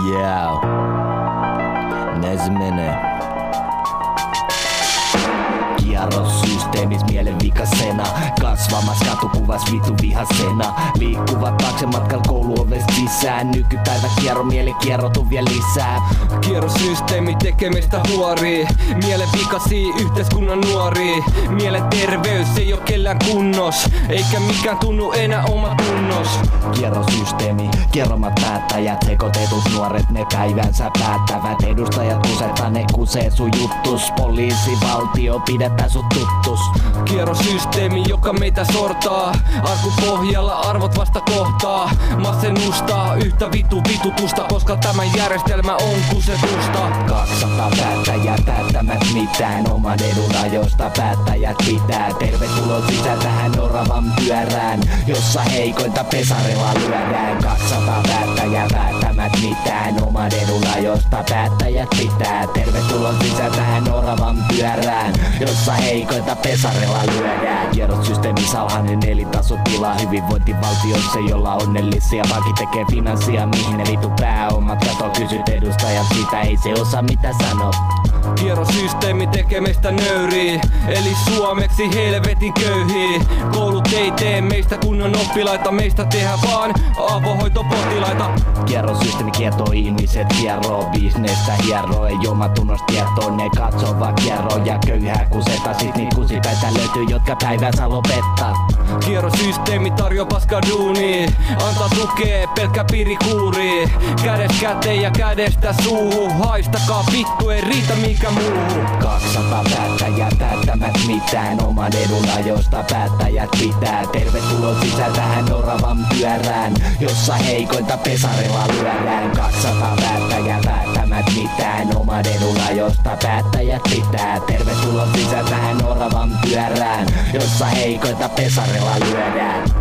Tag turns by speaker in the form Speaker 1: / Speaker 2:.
Speaker 1: Yeah. Näin se menee. Kierrossysteemis mielen vikasena. Kasvamas katukuvas vitu vihasena. Liikkuvat taakse matkalla kouluovesta sisään. Nykypäivä kierro mieli kierrotu vielä lisää.
Speaker 2: Kierrosysteemi tekee meistä huorii. Mielen vikasii yhteiskunnan nuorii. Mielen terveys ei oo kellään kunnos. Eikä mikään tunnu enää oma tunnos.
Speaker 1: Kierrosysteemi, kierromat päättäjät. Sekoitetut nuoret ne päivänsä päättävät. Edustajat kusettaa ne kusee sun juttus. Poliisi, valtio pidetään sut tuttus.
Speaker 2: Kierrosysteemi, joka meitä sortaa. Arkun pohjalla arvot vasta kohtaa. Masennustaa yhtä vitutusta, koska tämä järjestelmä on kusetusta.
Speaker 1: 200 päättäjää päättämät mitään. Oman edun ajoista päättäjät pitää. Tervetuloa sisään tähän oravan pyörään, jossa heikointa pesarella lyödään. 200 päättäjää päättämät mitään. Oman edun ajoista päättäjät pitää. Tervetuloa sisään tähän oravan pyörään, jossa heikointa pesarella lyödään. Kierrossysteemissä alhainen elintasotila hyvinvointivaltiossa, jolla onnellisia vanki tekee finanssia. Mihin ne vitu pääomat kato, kysyt edustajat sitä, ei se osaa mitä sanoo.
Speaker 2: Kierrosysteemi tekee meistä nöyrii, eli suomeksi helvetin köyhii. Koulut ei tee meistä kunnon oppilaita, meistä tehdään vaan avohoitopotilaita.
Speaker 1: Kierrosysteemi kiertoo ihmiset, kierroo bisnestä, hieroo ei omatunnosta tietoa. Ne katsoo vaan kierroo ja köyhää kuseta, sit niit kusipäitä löytyy, jotka päivänsä lopettaa.
Speaker 2: Kierrosysteemi tarjoaa paskaa duunia, antaa tukea pelkkä pirikuuri. Kädestä käteen ja kädestä suuhun, haistakaa vittu, ei riitä mikä muuhun.
Speaker 1: 200 päättäjää päättämät mitään. Oman edun ajoista päättäjät pitää. Tervetuloa sisään tähän oravan pyörään, jossa heikointa pesarella lyödään. 200 päättäjää päättämät mitään. Oman edun ajoista päättäjät pitää. Tervetuloa sisään tähän oravan pyörään, jossa heikointa pesarella lyödään.